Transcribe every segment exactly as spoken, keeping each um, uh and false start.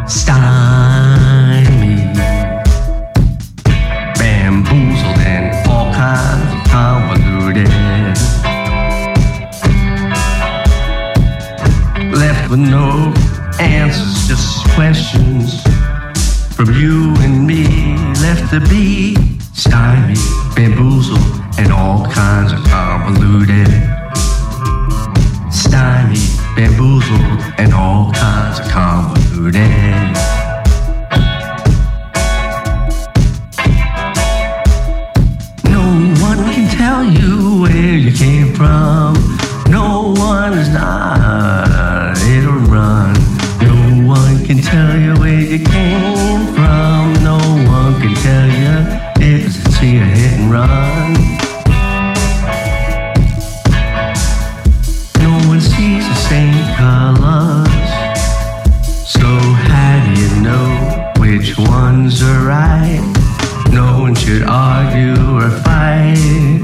stymied, bamboozled, and all kinds of convoluted. Left with no answers, just questions from you and me. Left to be stymied, bamboozled, and all kinds of convoluted. Stymied, bamboozled, and all kinds of convoluted. No one can tell you where you came from. No one is not hit or run. No one can tell you where you came from. No one can tell you if it's a hit and run. No one sees the same colors. So how do you know which ones are right? No one should argue or fight.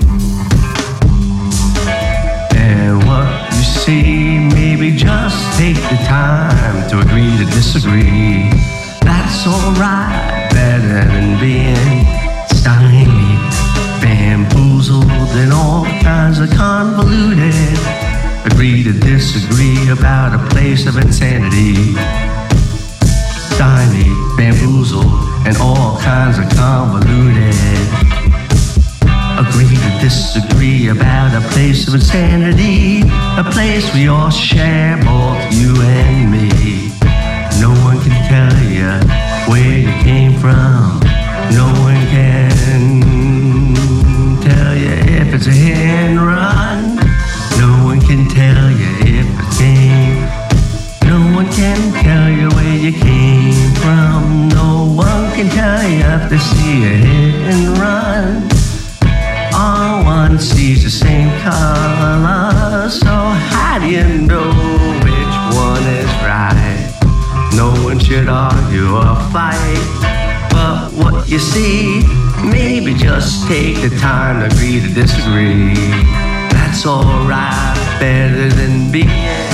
And what you see, maybe just take the time to agree to disagree. That's alright, better than being stymied, bamboozled, and all kinds of convoluted. Agree to disagree about a place of insanity. Stymied, bamboozled, and all kinds of convoluted. Agree to disagree about a place of insanity. A place we all share, both you and me. No one can tell you where you came from. No one can tell you if it's a hit and run. No one can tell you if it came. No one can tell you where you came from. No one can tell you if they see a hit and run. All one sees the same color. So how do you know which one is right? No one should argue or fight. But what you see, maybe just take the time to agree to disagree. That's alright, better than being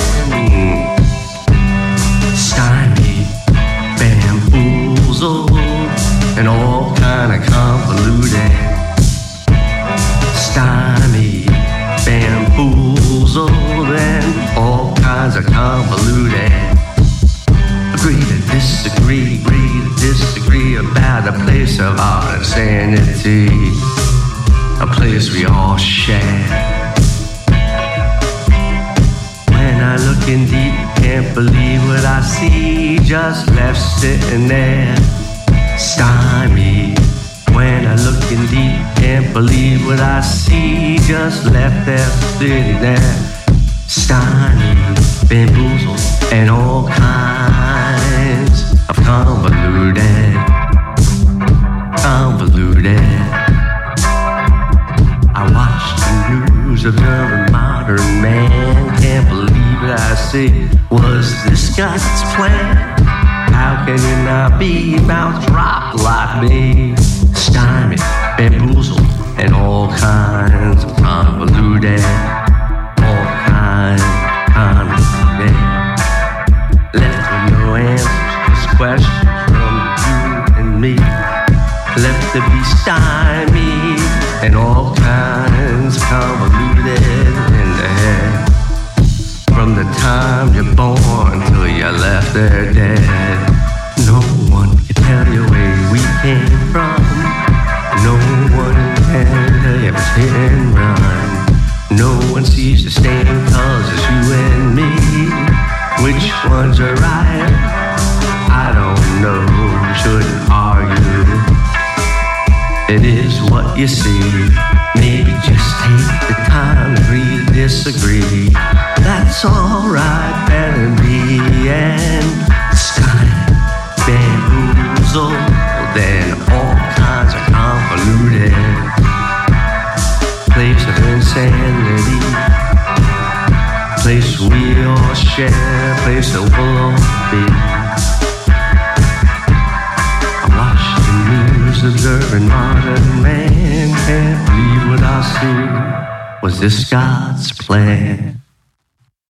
stymied, bamboozled, and all kind of convoluted. Stymied, bamboozled, and all kinds of convoluted. Agree to disagree, agree to disagree about a place of our insanity. A place we all share. When I look in deep, can't believe what I see. Just left sitting there, stymied. When I look in deep, can't believe what I see. Just left there, sitting there, stymied, bamboozled, and all kinds of convoluted, convoluted. I watch the news of the modern man. Can't believe what I see. Was this God's plan? How can you not be mouth dropped like me? Stymied, bamboozled, and all kinds of convoluted. All kinds of convoluted. Left with no answers, just questions from you and me. Left to be stymied, and all kinds of convoluted in the head. From the time you're born till you're left there dead. No one can tell you where we came from. No one can tell you if it's hit and run. No one sees the same colors as you and me. Which ones are right? I don't know, shouldn't argue. It is what you see. Maybe just take the time to agree to disagree. That's alright, better be and stymied, bamboozled, then all kinds of convoluted. Place of insanity. Place we all share. Place that we'll all be. I watch the news, observing modern man. Can't believe what I see. Was this God's plan?